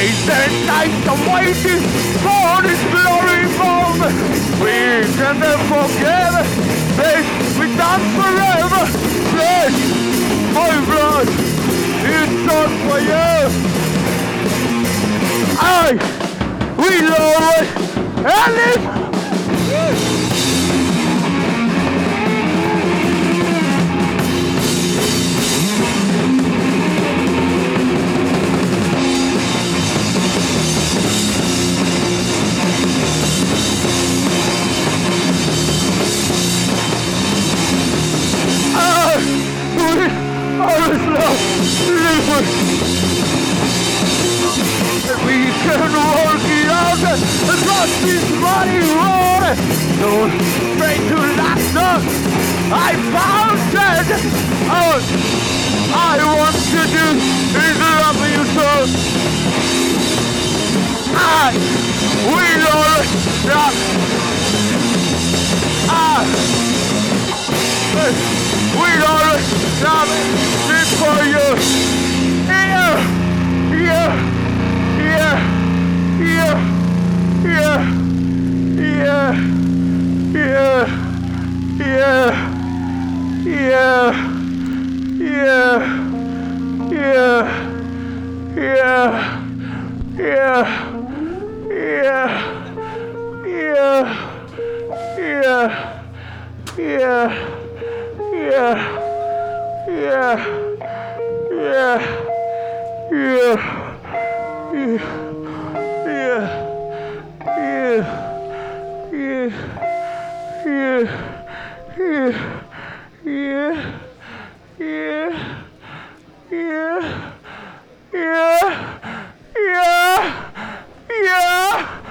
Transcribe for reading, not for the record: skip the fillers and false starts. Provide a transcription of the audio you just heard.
Days and nights I'm waiting for this glory moment. We can never forget this we done forever. Flesh, my blood, it's done for you. We love it, and it's we can walk it out across this muddy road. So straight to laughter, I found it. All I want to do is love you so. We all love. We all love this for you. Yeah. Yeah.